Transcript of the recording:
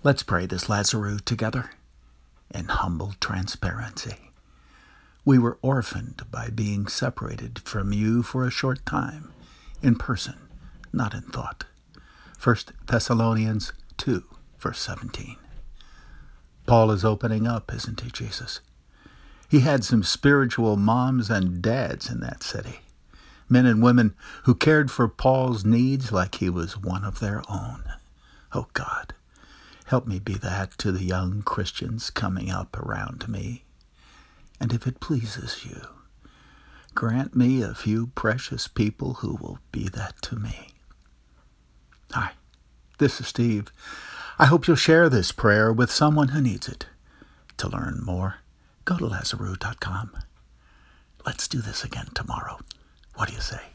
Let's pray this Lazarus together in humble transparency. We were orphaned by being separated from you for a short time, in person, not in thought. 1 Thessalonians 2, verse 17. Paul is opening up, isn't he, Jesus? He had some spiritual moms and dads in that city, men and women who cared for Paul's needs like he was one of their own. Oh God, help me be that to the young Christians coming up around me. And if it pleases you, grant me a few precious people who will be that to me. Hi, this is Steve. I hope you'll share this prayer with someone who needs it. To learn more, go to Lazarus.com. Let's do this again tomorrow. What do you say?